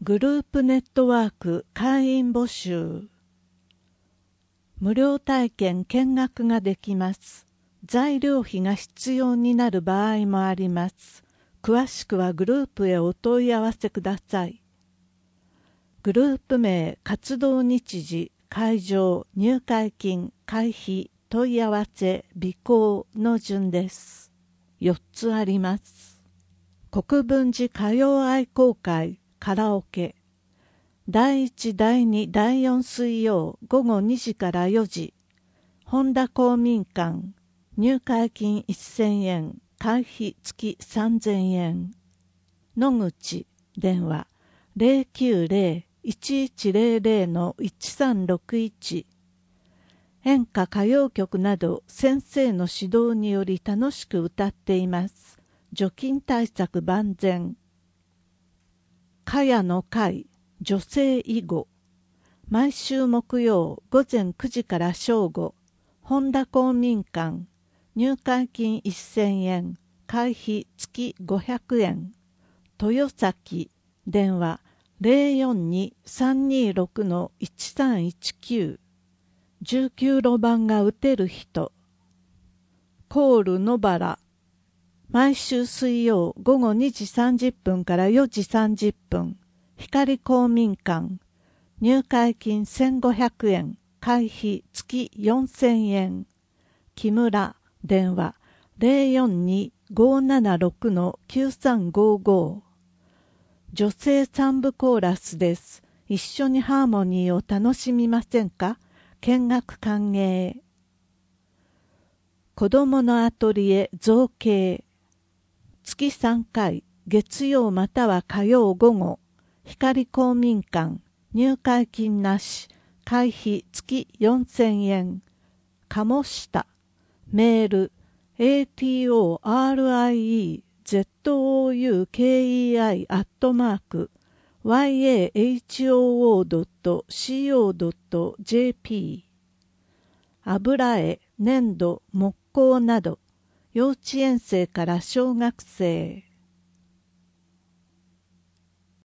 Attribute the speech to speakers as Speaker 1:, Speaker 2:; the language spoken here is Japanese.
Speaker 1: グループネットワーク会員募集。無料体験見学ができます。材料費が必要になる場合もあります。詳しくはグループへお問い合わせください。グループ名、活動日時、会場、入会金、会費、問い合わせ、備考の順です。4つあります。国分寺歌謡愛好会カラオケ。第1、第2、第4水曜午後2時から4時。本田公民館。入会金1000円。会費付き3000円。野口。電話。090-1100-1361。演歌歌謡曲など先生の指導により楽しく歌っています。除菌対策万全。かやの会。女性囲碁。毎週木曜午前9時から正午。本田公民館。入会金1000円。会費付き500円。豊崎。電話 042-326-1319。19路盤が打てる人。コール野原。毎週水曜午後2時30分から4時30分。光公民館。入会金1500円。会費付き4000円。木村。電話 042-576-9355。女性三部コーラスです。一緒にハーモニーを楽しみませんか？見学歓迎。子どものアトリエ造形。月3回、月曜または火曜午後。光公民館。入会金なし。会費付き4000円。鴨下。メール atorizoukei@yahoo.co.jp。 油絵、粘土、木工など幼稚園生から小学生。